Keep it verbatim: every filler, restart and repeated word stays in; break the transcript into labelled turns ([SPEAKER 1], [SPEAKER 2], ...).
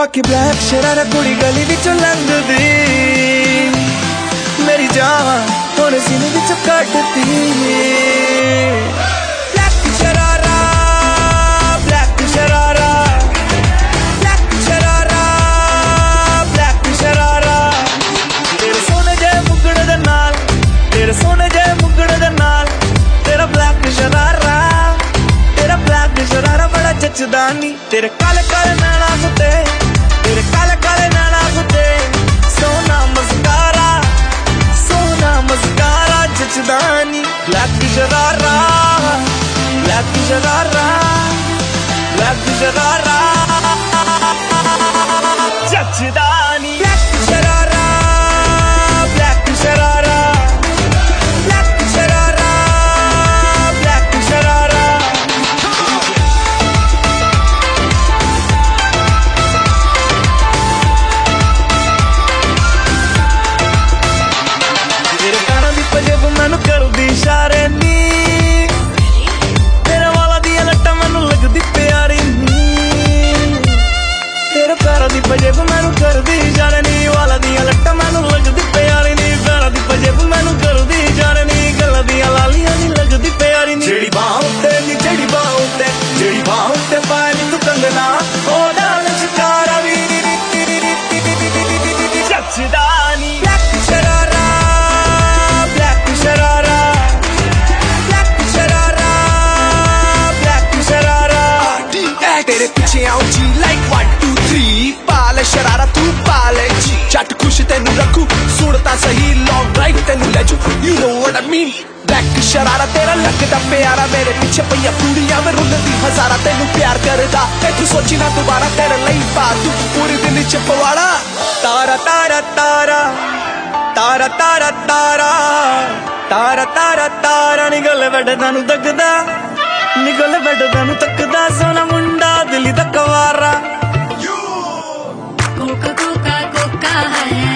[SPEAKER 1] बाकी ब्लैक शरारा कुड़ी गली विचों लंघदी मेरी जान थोड़े सीने विचों कटदी। Black sharara black sharara black sharara black sharara तेरे सोने जे मुगड़े दे नाल तेरे सोने जे मुगड़े दे नाल तेरा ब्लैक शरारा तेरा ब्लैक शरारा बड़ा जचदा नी। तेरे काले काले नैना कुत्ते तेरे काले काले नैना कुत्ते सोना मस्कारा सोना मस्कारा जचदा नी। Black sharara black sharara black sharara जचदा नी। Black sharara black sharara black sharara black sharara तेरे गाना दी पंजेब मैनू करदी इशारे नी तेरे वाला दी लट्टा मैनू लगदी प्यारी नी। तेरे पैरा दी पंजेब मैनू करदी इशारे नी वाला दी लट्टा मैनू लगदी प्यारी नी। पैरा दी पंजेब मैनू करदी इशारे नी गल्ला दी लालियां नी लगदी प्यारी नी। जेड़ी बाह उत्ते नी जेड़ी बाह उत्ते जेड़ी बाह उत्ते पाए नी तू कंगना ओ डाल शिकारा वी जचदा नी। Black sharara black sharara black sharara black sharara तेरे पीछे आऊं जी लाइक वन टू थ्री पाले शरारा तू पाले जी जट खुश तेनू रखू सुनता सही लॉन्ग ड्राइव तेनू ले जू you know what I mean. Black sharara तेरा लगदा प्यारा मेरे पीछे पईया कुड़ियां में रुलदी हजारा तेनू प्यार करदा ते तू सोची ना दोबारा तेरे लई पा तू पूरे दिल च पवाड़ा। तारा तारा तारा तारा तारा तारा तारा तारा तारा निगल वड्डदा नू तकदा निगल वड्डदा नू तकदा सोना मुंडा दिल दा कवारा।
[SPEAKER 2] कोका कोका कोका है